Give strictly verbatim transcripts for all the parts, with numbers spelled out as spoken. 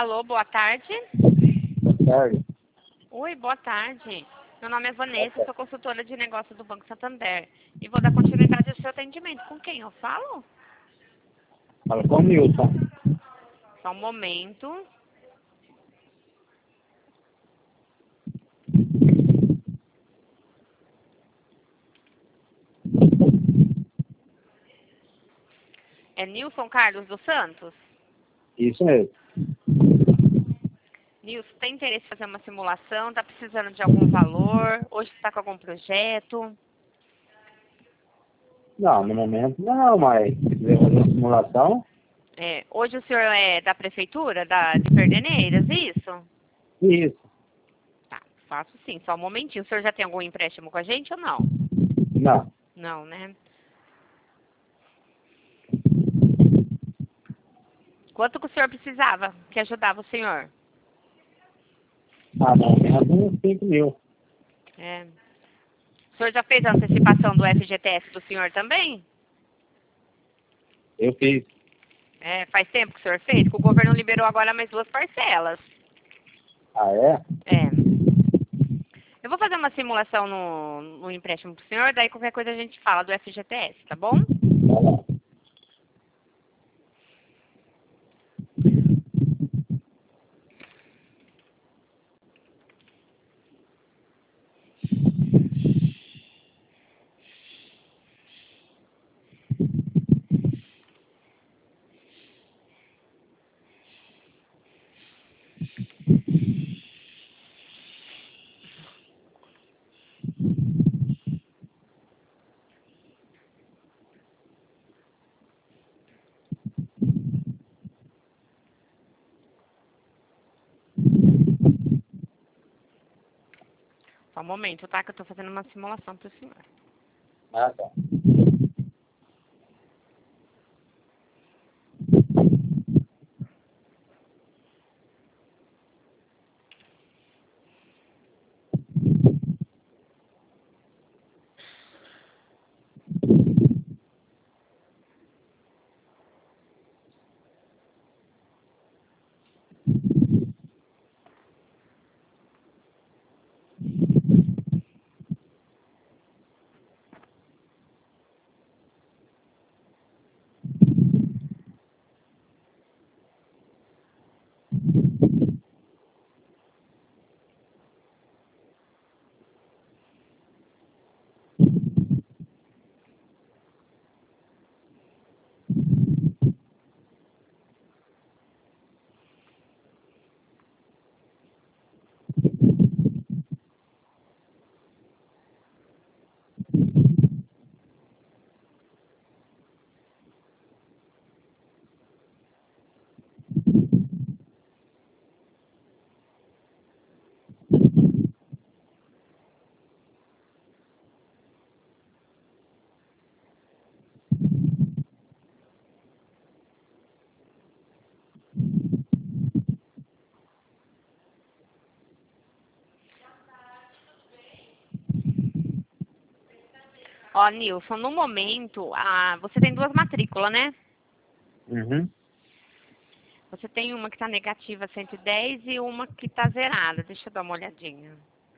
Alô, boa tarde. Boa tarde. Oi, boa tarde. Meu nome é Vanessa, sou consultora de negócios do Banco Santander. E vou dar continuidade ao seu atendimento. Com quem eu falo? Fala com o Nilson. Só um momento. É Nilson Carlos dos Santos? Isso mesmo. Nilson, tem interesse em fazer uma simulação? Está precisando de algum valor? Hoje está com algum projeto? Não, no momento não, mas se quiser fazer uma simulação, É, hoje o senhor é da prefeitura, da, de Perderneiras, isso? isso. Tá, faço sim, só um momentinho. O senhor já tem algum empréstimo com a gente ou não? Não. Não, né? Quanto que o senhor precisava que ajudava o senhor? Ah, não, menos uns cinco mil. É. O senhor já fez a antecipação do F G T S do senhor também? Eu fiz. É, faz tempo que o senhor fez? Que o governo liberou agora mais duas parcelas. Ah, é? É. Eu vou fazer uma simulação no, no empréstimo pro senhor, daí qualquer coisa a gente fala do F G T S, tá bom? Tá bom. Só um momento, tá? Que eu tô fazendo uma simulação pro senhor. Ah, tá. Ó, Nilson, no momento, ah, você tem duas matrículas, né? Uhum. Você tem uma que tá negativa cento e dez e uma que tá zerada. Deixa eu dar uma olhadinha.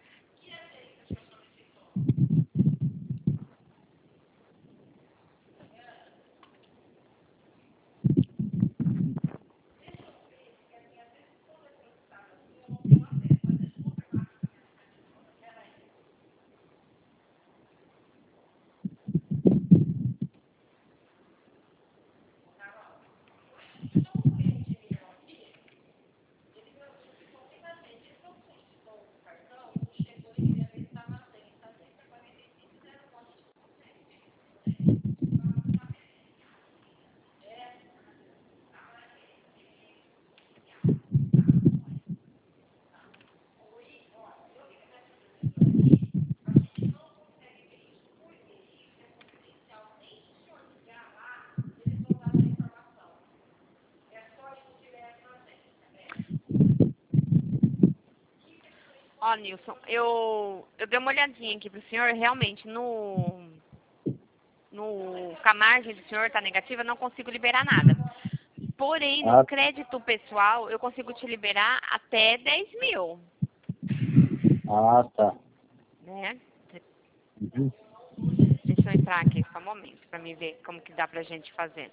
Ó, Nilson, eu, eu dei uma olhadinha aqui pro senhor, realmente, no, no, com a margem do senhor tá negativa, eu não consigo liberar nada. Porém, no Ah, crédito pessoal, eu consigo te liberar até dez mil, ah, tá. né? Uhum. Deixa eu entrar aqui só um momento pra me ver como que dá pra gente fazer.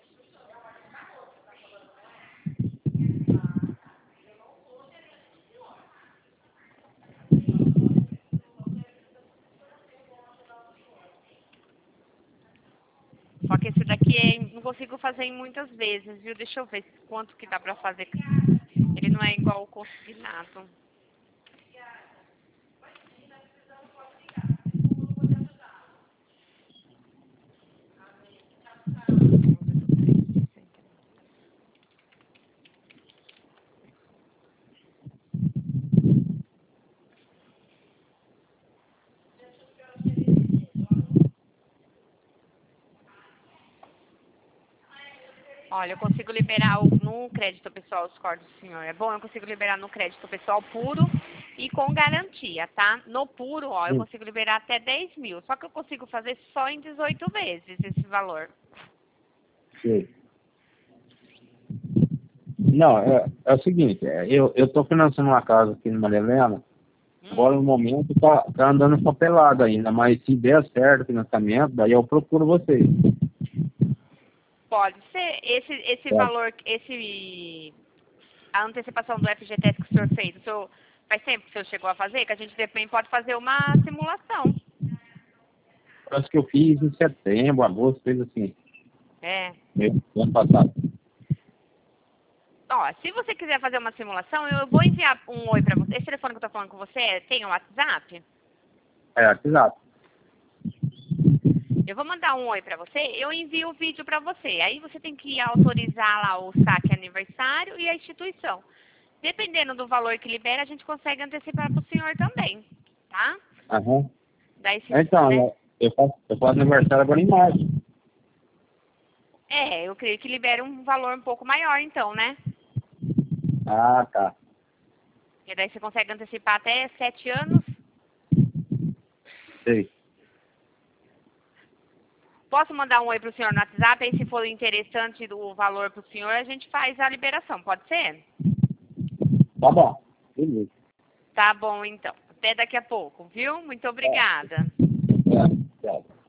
Só que esse daqui é, não consigo fazer em muitas vezes, viu? Deixa eu ver quanto que dá pra fazer. Ele não é igual o consignado. Olha, eu consigo liberar o- no crédito pessoal os cortes do senhor. É bom, eu consigo liberar no crédito pessoal puro e com garantia, tá? No puro, ó, eu Sim, consigo liberar até dez mil. Só que eu consigo fazer só em dezoito vezes esse valor. sei. Não, é, é o seguinte, é, eu, eu tô financiando uma casa aqui em Maria Helena, agora Hum, no momento tá, tá andando papelada ainda, mas se der certo o financiamento, daí eu procuro vocês. pode ser. Esse, esse Tá? valor, esse... A antecipação do F G T S que o senhor fez, o senhor, faz tempo que o senhor chegou a fazer? Que a gente também pode fazer uma simulação. Parece que eu fiz em setembro, agosto, coisa assim, É. meio do ano passado. Ó, se você quiser fazer uma simulação, eu vou enviar um oi pra você. Esse telefone que eu tô falando com você tem o WhatsApp? É, exato. Eu vou mandar um oi pra você, eu envio o vídeo pra você. Aí você tem que autorizar lá o saque aniversário e a instituição. Dependendo do valor que libera, a gente consegue antecipar pro senhor também, tá? Aham. Daí se, Então, né? eu, eu faço, eu faço aniversário agora em março. É, eu creio que libera um valor um pouco maior então, né? Ah, tá. E daí você consegue antecipar até sete anos. Sei. Posso mandar um oi pro senhor no WhatsApp, aí se for interessante do valor pro senhor, a gente faz a liberação, pode ser? Tá bom. Beleza. Tá bom, então. Até daqui a pouco, viu? Muito Tá. obrigada. É, tchau.